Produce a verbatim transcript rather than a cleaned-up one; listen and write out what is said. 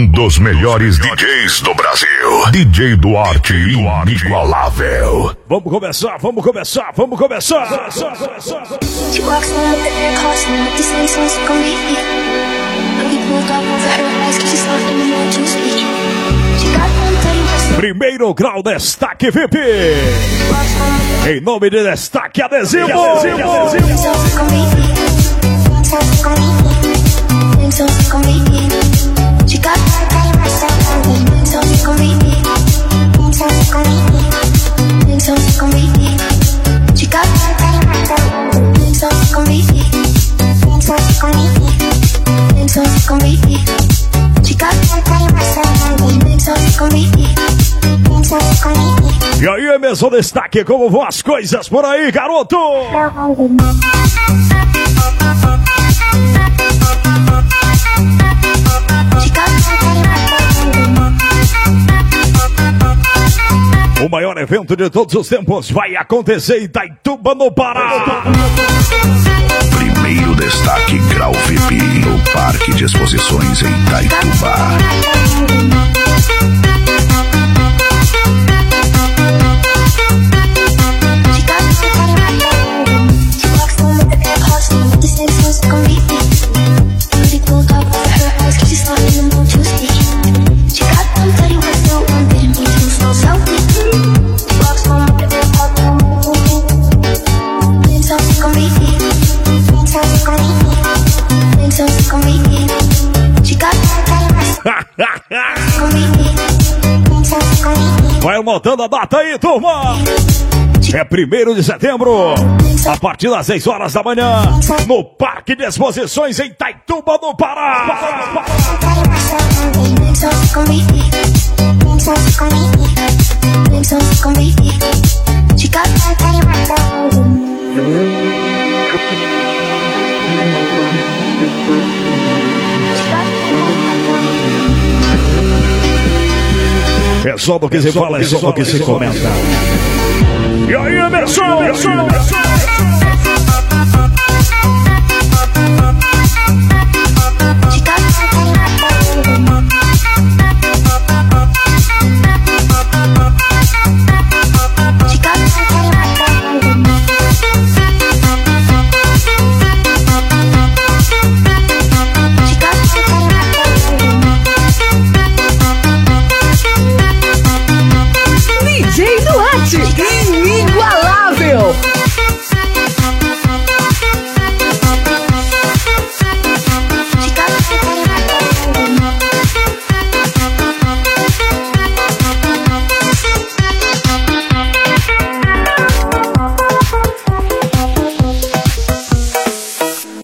Um dos melhores D Js do Brasil. D J Duarte, inigualável. Vamos começar, vamos começar, vamos começar. Primeiro grau Destaque V I P. Em nome de Destaque Adesivo. E aí, Emerson Destaque, como vão as coisas por aí, garoto? O maior evento de todos os tempos vai acontecer em Itaituba, no Pará. Primeiro Destaque Grau V I P no Parque de Exposições em Itaituba. Vai anotando a data aí, turma. É primeiro de setembro, a partir das seis horas da manhã, no Parque de Exposições em Itaituba, no Pará. É só do que se fala, é só do que se comenta. E aí, Emerson?